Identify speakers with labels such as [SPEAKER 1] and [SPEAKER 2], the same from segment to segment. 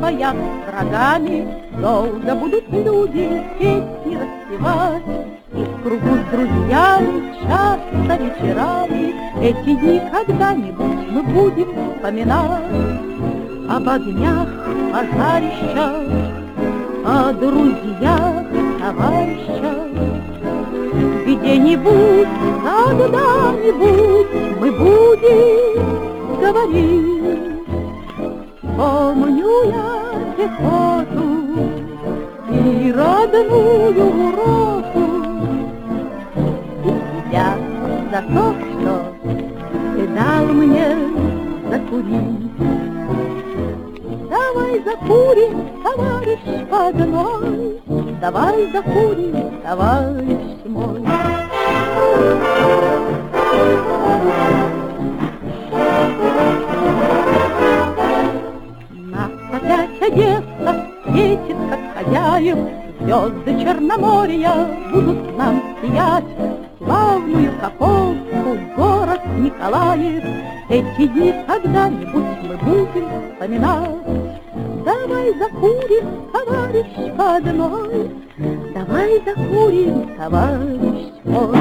[SPEAKER 1] своя врагами. Долго будут люди песни распевать, и в кругу с друзьями часто вечерами эти дни когда-нибудь мы будем вспоминать. Об огнях, пожарищах, о друзьях, товарищах. Где-нибудь, когда-нибудь мы будем говорить. Помню я пехоту и родную роту, и тебя за то, что ты дал мне закурить. Давай закурим, товарищ родной, давай закурим, товарищ мой. Нас опять Одесса встретит, как хозяев, звезды Черноморья будут нам сиять. Славную Каховку, город Николаев, эти дни когда-нибудь мы будем вспоминать. Давай закурим, товарищ родной, давай закурим, товарищ мой.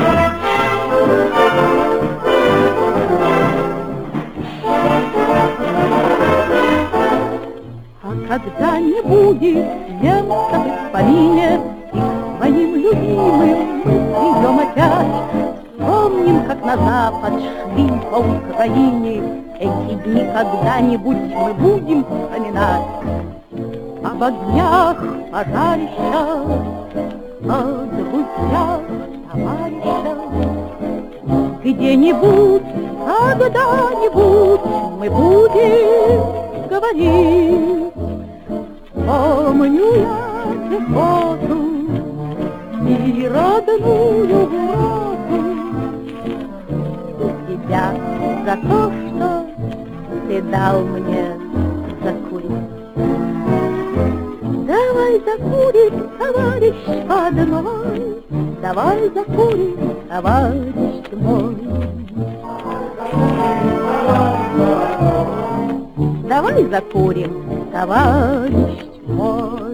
[SPEAKER 1] А когда не будет немца в Исполине, и к своим любимым мы придем опять, вспомним, как на запад шли по Украине. Эти дни когда-нибудь мы будем вспоминать. Об огнях, пожарищах, о друзьях, товарищах. Где-нибудь, когда-нибудь мы будем говорить. Помню я пехоту и родную роту, и тебя за то, что ты дал мне закурить. Давай закурим, товарищ родной, давай закурим, товарищ мой. Давай закурим, товарищ мой.